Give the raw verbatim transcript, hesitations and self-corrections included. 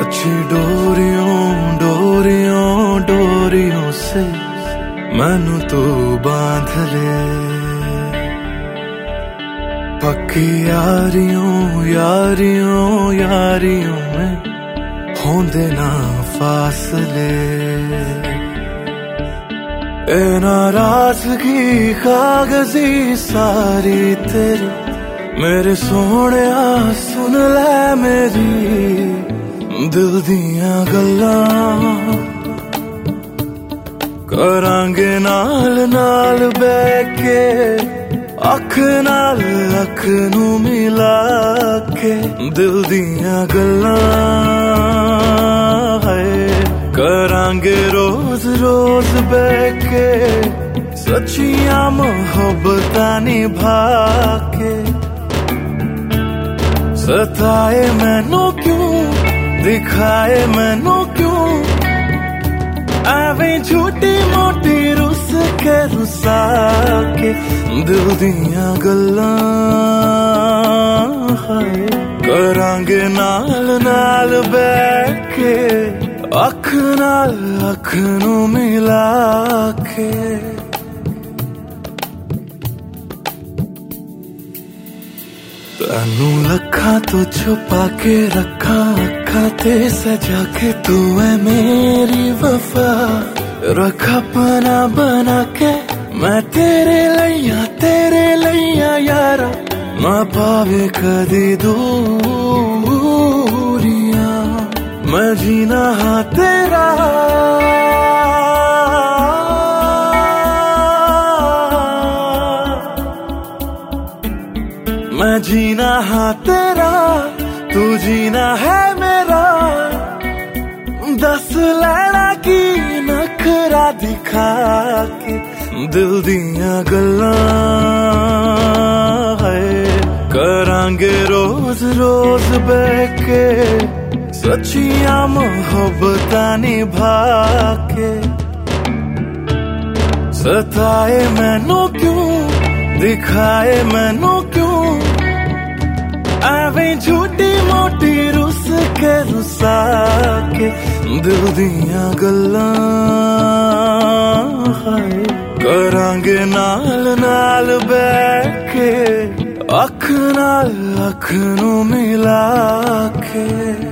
कुछ डोरियों डोरियों डोरियों से मैनू तू बांध ले, पक्की यारियों यारियों यारियों में होंदे ना फासले। ए नाराजगी कागजी सारी तेरी, मेरे सोने सुन ले मेरी दिल दियां गल्लां, करांगे नाल नाल बैठ के अख नाल अख नू मिला के दिल दियां गल्लां है, करांगे रोज रोज बैठ के सच्चियां मोहब्बतां निभा के। सताए मैनू क्यों दिखाए मैनू क्यों, एवें झूठी मोटी रुस के रुसा के दिल दियां गल्लां करांगे नाल नाल बैठ के अख नाल अख नू मिला के। तैनू लखा तो छुपा के रखा अखा ते सजा के, तू है मेरी वफा रख अपना बना के। मैं तेरे लैया तेरे लैया यारा, ना पावे कदी दूरियां, मैं जीना हाँ तेरा मैं जीना हाँ तेरा, तू जीना है मेरा। दस लैना की नखरा दिखा के दिल दियां गल्लां है, करांगे रोज रोज बैठ के सच्चियां मोहब्बतां निभा के। सताए मैनू क्यों दिखाए मैनू क्यों, एवें झूठी मोटी रुस के रुसा के दिल दियां गल्लां करांगे नाल नाल बैठ के अख नाल अख नू मिला के।